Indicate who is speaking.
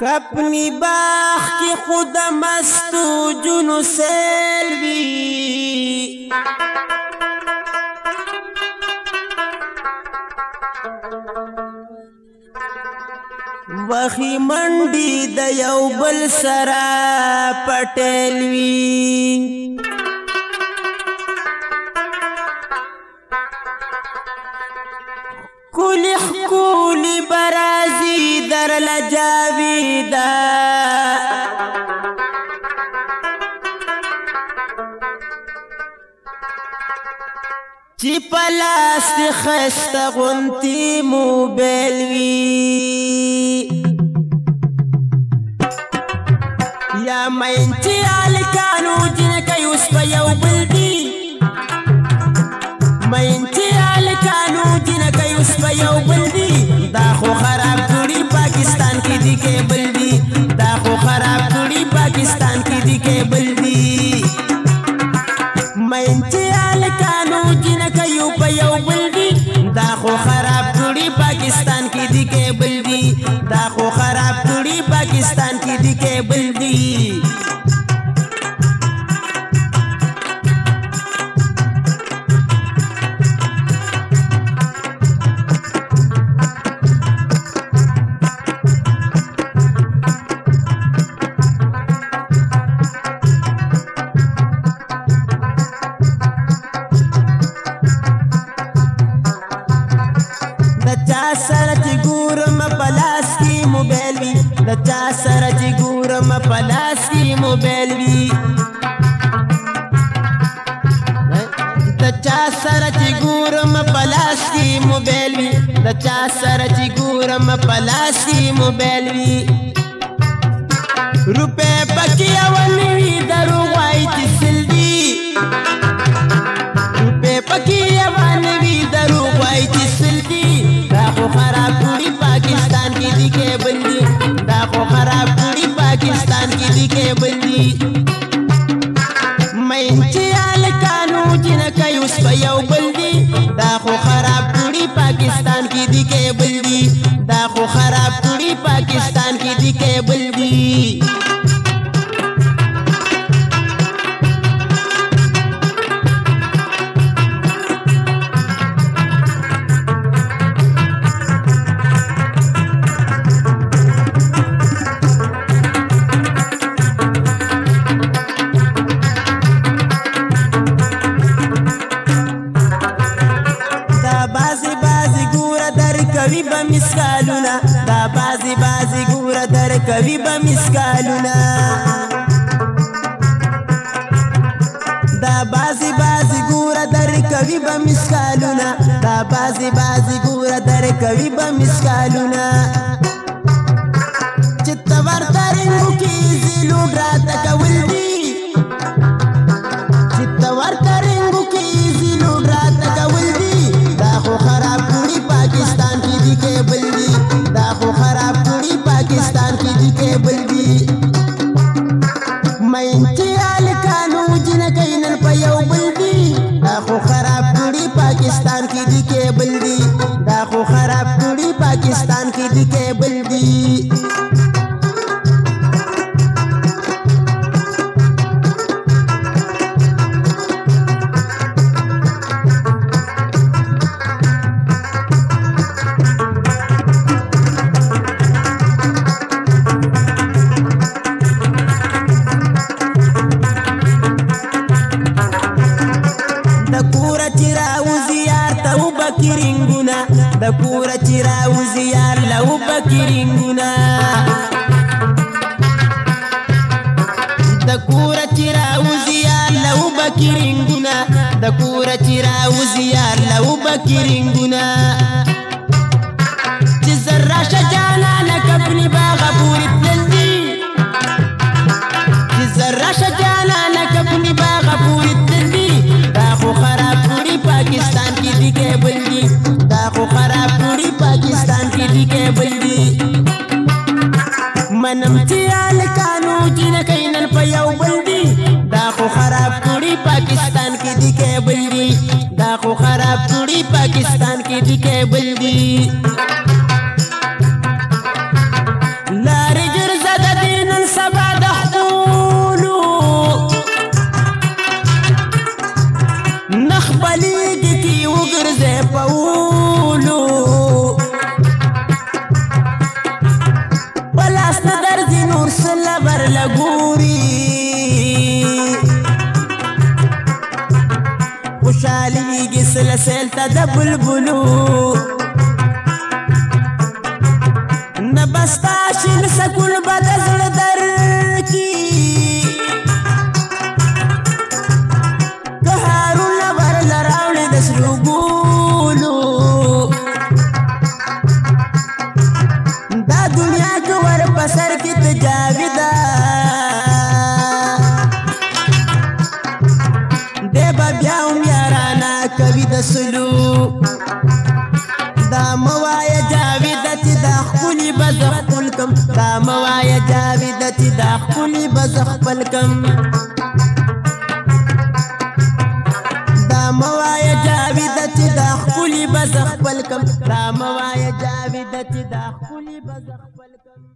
Speaker 1: کپنی باغ کی خود مستو جنو سیلوی وخی منڈی د یو بل سرا پټیلوی کولی برازی در لجاویدا چی پلاست خست غنتی موبیلوی یا مینچی آلکانو جنکی اس پا یو بلدی مینچی آلکانو جنکی اس پا یو بلدی دا خو خراب کڑی پاکستان کی دی کیبل دی دا خو خراب کڑی پاکستان کی دی کیبل دی مینچی آلکانو جنکی یو پا یو بلدی دا خو خراب کڑی پاکستان کی دی کیبل دی دا خو خراب کڑی پاکستان کی دی کیبل دی چا سره چې ګورم پلاس کې موبایل وي د چا سره چې ګورم پلاس کې موبایل وي د چا سره چې ګورم پلاس کې موبایل وي روپے پکې اول وي دروغ وایي چې سل دي روپے پکې اول وي دروغ وایي چې سل دي دا خو خراب کړي پاکستان کې دي کیبل دي دا خو خراب کړي پاکستان کې دي کیبل دي مینچې آلکانو جنکی اوس په یو بل دي دا خو خراب کړي پاکستان کې دي کیبل دي دا خو خراب کړي پاکستان کې دي کیبل دي کوي به مسکالونه دا بازي ګوره در کوي به مسکالونه دا بازي ګوره در کوي به مسکالونه دا بازي ګوره در کوي به مسکالونه چې تور ترنګو کې زیلو راته کول دي چې تور ترنګو کې زیلو راته کول دي دا خو خراب کړي پاکستان کیبل دی دا خو خراب کړي پاکستان کې دي کیبل دی مینچې آلکانو جنکی نن په یو بل دی دا خو خراب کړي پاکستان کې دي کیبل دی دا خو خراب کړي پاکستان کې دي کیبل دی د کور چې راوځي یار لو بکرینګونه د کور چې راوځي یار لو بکرینګونه د کور چې راوځي یار لو بکرینګونه چې زرا شجانا لکبني باغ پوری تللی چې زرا شجانا لکبني باغ پوری تللی دا خو خراب کړي پاکستان کې دي کیبل دي دا خو خراب کړي پاکستان کې دي کیبل دي منم چې آلکانو جنکی نن په یو بل دي دا خو خراب کړي پاکستان کې دي کیبل دي دا خو خراب کړي پاکستان کې دي کیبل دي لارې ګرځي خپلېږي کې وګرځې په اولو په لاس نه درځي نور سله برله ګوري خوشحالېږي سله سیل ته د بلبلو نه به ستا شین سکون به د زړه درکي که هارونه ورله راوړې د سرو ګولو دا دنیا که ور په سر کې ته جاویده دی به بیا هم یارانه کوي د سلو دا مه وایه جاویده چې دا ښکلي به زه خپل کم دا مه وایه جاویده چې دا ښکلي به زه خپل کم دا مه وایه جاویده چې دا ښکلي به زه خپل کم دا مه وایه جاویده چې دا ښکلي به زه خپل کم